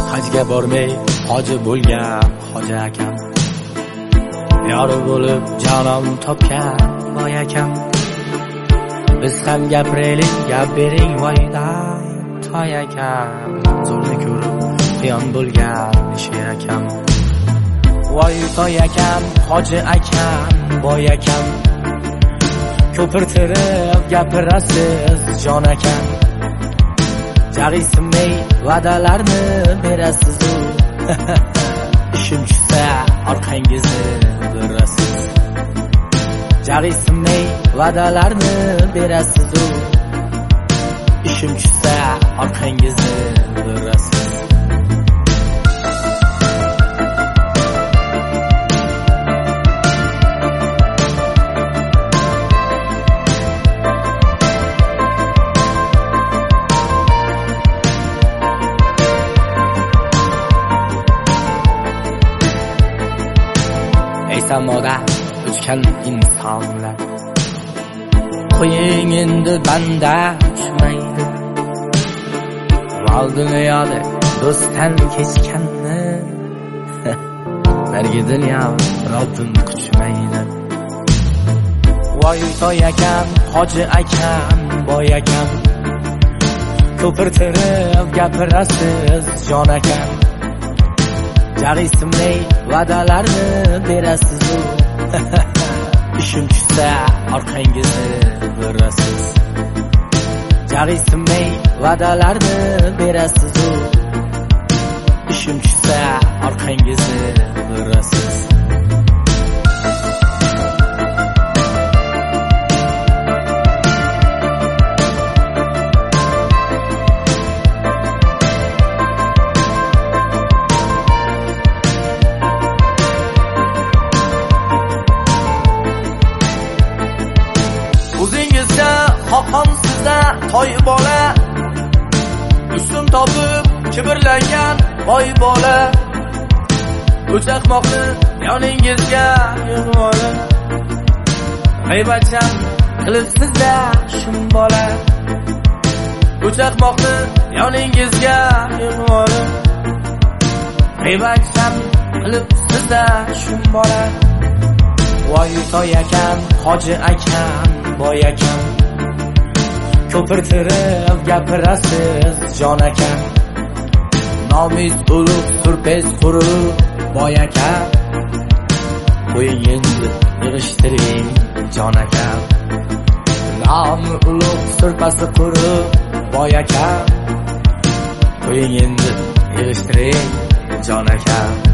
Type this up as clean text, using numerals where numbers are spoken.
hajga bormay hoji bo'lgan hoji akam, yori bo'lib jonon topgan boy akam. Biz ham gapiraylik, gap bering voydan toy akam, zo'rni ko'rib quyon bo'lgan sher akam. Voy toy akam, hoji akam, boy akam, ko'pirtirib gapirasiz jon akam. Jag'iysimay va'dalarni berasiz u ishim tushsa orqangizni ko'rasiz. Jag'iysimay va'dalarni berasiz u ishim tushsa orqangizni ko'rasiz. Samoda uchgan insonlar, qo'ying endi banda uchmaydi. Val dunyoda do'stdan kechganni nargi dunyo Robbim kuchmaydi. Voy toy akam, hoji akam, boy akam, ko'pirtirib gapirasiz jon akam. Jag'iysimay va'dalarni berasiz u ishim tushsa orqangizni ko'rasiz. Jag'iysimay va'dalarni berasiz u ishim tushsa orqangizni ko'rasiz. O'zingizga xoqon sizda toy bola, ustim topib kibrlangan boy bola. O'chaqmoqni yoningizga yig'vola, g'aybatchan qilib sizda shum bola. O'chaqmoqni yoningizga yig'vola, g'aybatchan qilib sizda shum bola. Voy toy akam, hoji akam, boy akam, ko'pirtirib gapirasiz jon akam. Nomus ulug' surpez qurib boy akam, qo'ying endi yig'ishtiring jon akam. Nomi ulug' surpasi qurib boy akam, qo'ying endi yig'ishtiring jon akam.